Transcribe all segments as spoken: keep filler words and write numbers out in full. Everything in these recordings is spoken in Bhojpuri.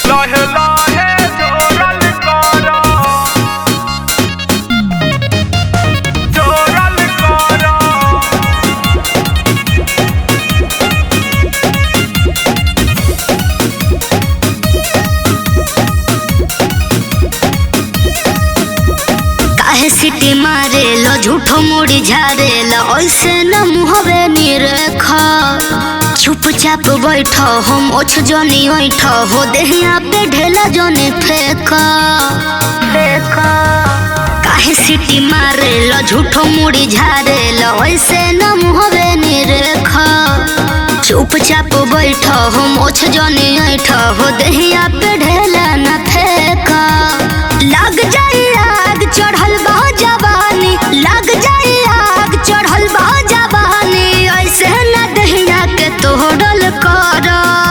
लहे लहे जोरल करो जोरल करो काहे सिटी मारे लो झूठो मुड़ी झारे लो ऐसे न मुहवे निरखा चुपचाप बैठो हम ओछ जनी बैठो हो देहिया पे ढेला जनी फेंका फेंका काहे सिटी मारे लो झूठो मुड़ी झारे लो ऐसे न मुहवे निरखा चुपचाप बैठो हम ओछ जनी बैठो हो देहिया पे ढेला न फेंका लग जाई आग चढ़ल बा जवानी लग जाई आग चढ़ल बा जवानी ऐसे न दहिया के तोड़ल कर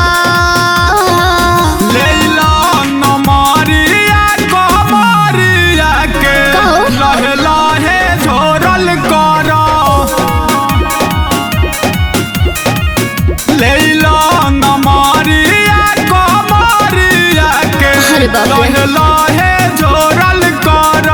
लैला नमारिया कमरिया के लहे लहे जोरल करो लैला नमारिया कमरिया के अरे बाप रे। लहे लहे जोरल करो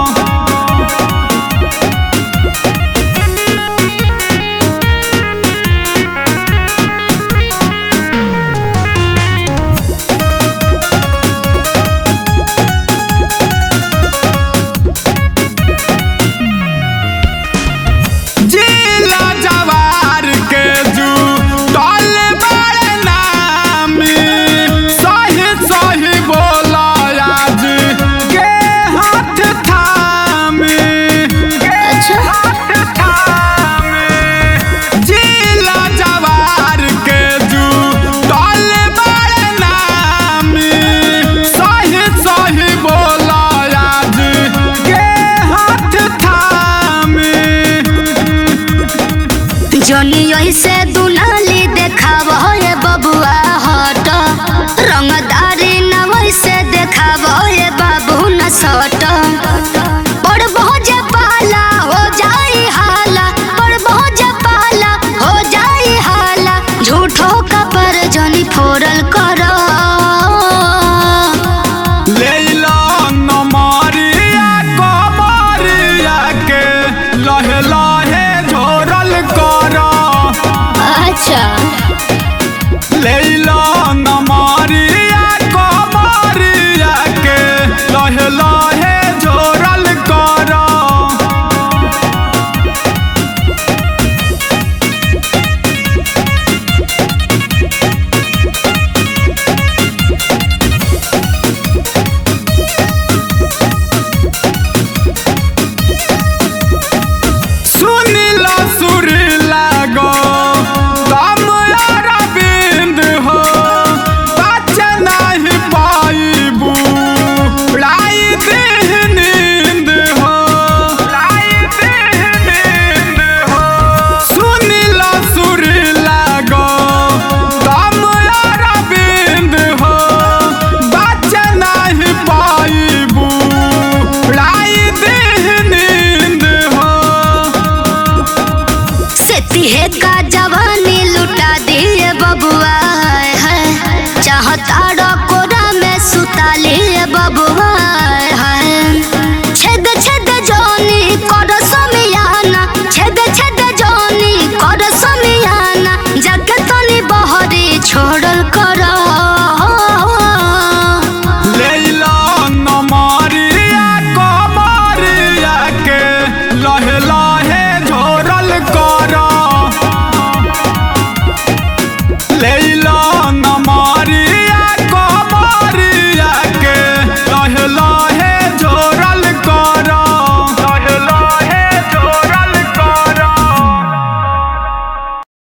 जिला जवार के जू टल बड़ नामी सही सही बोला आज के हाथ थामी अच्छा हाथ थामी जिला जवार के जू टल बड़ नामी सही सही बोला आज के हाथ थामी जनी ऐसे दुनाली देखाव ये बबुआ हट रंगदारी न वैसे देखाव ये बाबू न सट बड़ बहुत पाला हो जाई हाला बड़ बहुत पाला हो जाई हाला झूठो कपर जनी फोड़ल करो लैला नमारिया कमरिया के लहे लहे झोरल करो अच्छा लैला नमारिया कमरिया के लहे लहे झोरल करो सुनीला सुरीला गो तुम अरविंद हो बच नहीं पाइबू लाई देह नींद हो लाई देह नींद हो सुनीला सुरीला गो तुम अरविंद हो बच नहीं पाइबू लाई देह नींद हो सेतिहे का जवानी लुटा दिए बबुआ है चाहता कोरा में सुता लिए बबुआ है छेद छेद जोनी कर समियाना छेद छेद जोनी कर समियाना जग तनी बहरी छोड़ल करो लैला नमारिया कमरिया के लहे